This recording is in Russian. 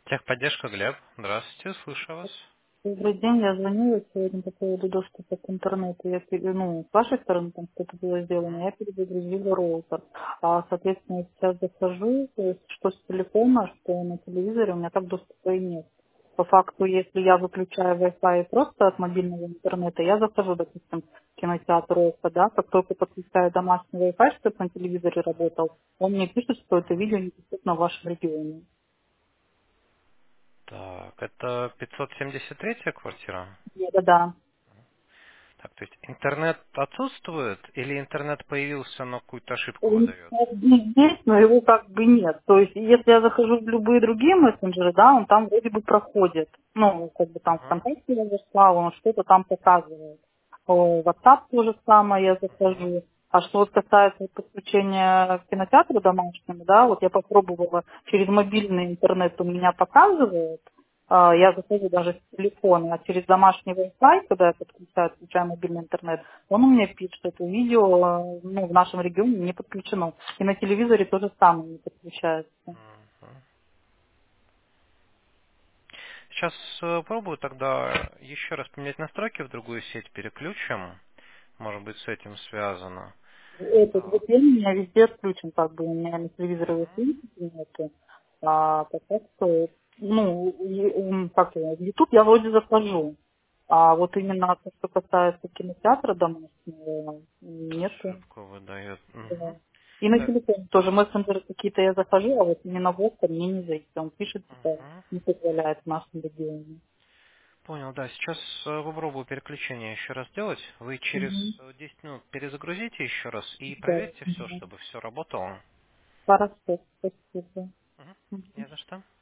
Техподдержка, Глеб. Здравствуйте, слышу вас. Добрый день, я звонила сегодня по поводу доступа к интернету. С вашей стороны там что-то было сделано, я перезагрузила роутер. Соответственно, я сейчас захожу, то есть что с телефона, что на телевизоре, у меня так доступа и нет. По факту, если я выключаю Wi-Fi просто от мобильного интернета, я захожу, допустим, в кинотеатр ОКО, да, как только подключаю домашний Wi-Fi, чтобы на телевизоре работал, он мне пишет, что это видео недоступно в вашем регионе. Так, это 573-я квартира? Да-да. Так, то есть интернет отсутствует или интернет появился, но какую-то ошибку Он выдает? как бы есть, но его как бы нет. То есть, если я захожу в любые другие мессенджеры, да, он там вроде бы проходит. Ну, как бы там Угу, ВКонтакте я зашла, он что-то там показывает. WhatsApp то же самое я угу. захожу. А что вот касается подключения к кинотеатру домашнему, да, вот я попробовала через мобильный интернет у меня показывает, я захожу даже с телефона, а через домашний Wi-Fi, когда я подключаю, включаю мобильный интернет, он у меня пишет, что это видео ну, в нашем регионе не подключено. И на телевизоре то же самое не подключается. Сейчас пробую тогда еще раз поменять настройки в другую сеть, переключим. Может быть, с этим связано. Этот А, VPN у меня везде отключен, как бы у меня на телевизоре его в мгм. принципе нету. Пока что, ну, как его, в YouTube я вроде захожу. А вот именно то, что касается кинотеатра домашнего, нету. Ошибку выдает. Да. Мгм. И на Так, телефоне тоже мессенджеры какие-то я захожу, а вот именно в Окко мне не зайти. Он пишет, типа, мгм. не позволяет в нашем регионе. Понял, да. Сейчас попробую переключение еще раз сделать. Вы через Мгм. 10 минут перезагрузите еще раз и Да. проверьте все, Мгм. чтобы все работало. Хорошо, спасибо. Мгм. Мгм. Не за что.